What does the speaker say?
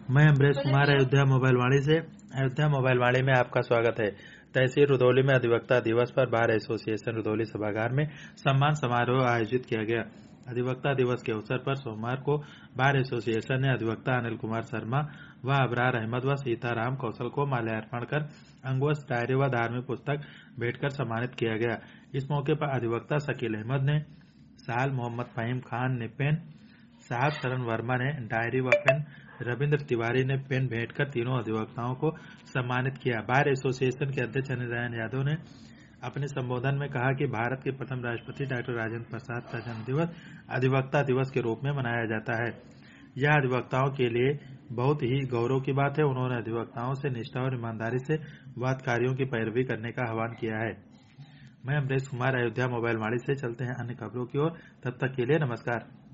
मैं अमरीश कुमार अयोध्या मोबाइल वाणी से। अयोध्या मोबाइल वाणी में आपका स्वागत है। तहसील रुधौली में अधिवक्ता दिवस पर बार एसोसिएशन रुधौली सभागार में सम्मान समारोह आयोजित किया गया। अधिवक्ता दिवस के अवसर पर सोमवार को बार एसोसिएशन ने अधिवक्ता अनिल कुमार शर्मा व अबरार अहमद व सीताराम कौशल को माल्यार्पण कर अंगवस्त्र, डायरी व धार्मिक पुस्तक भेंट कर सम्मानित किया गया। इस मौके पर अधिवक्ता शकील अहमद ने साल, मोहम्मद फहीम खान ने पेन, साहब शरण वर्मा ने डायरी व पेन, रविंद्र तिवारी ने पेन भेंट कर तीनों अधिवक्ताओं को सम्मानित किया। बार एसोसिएशन के अध्यक्ष अनिल यादव ने अपने संबोधन में कहा कि भारत के प्रथम राष्ट्रपति डॉक्टर राजेंद्र प्रसाद का जन्म दिवस अधिवक्ता दिवस के रूप में मनाया जाता है। यह अधिवक्ताओं के लिए बहुत ही गौरव की बात है। उन्होंने अधिवक्ताओं से निष्ठा और ईमानदारी से वाद कार्यों की पैरवी करने का आह्वान किया है। मैं अमरीश कुमार, अयोध्या मोबाइल वाणी से। चलते हैं अन्य खबरों की ओर। तब तक के लिए नमस्कार।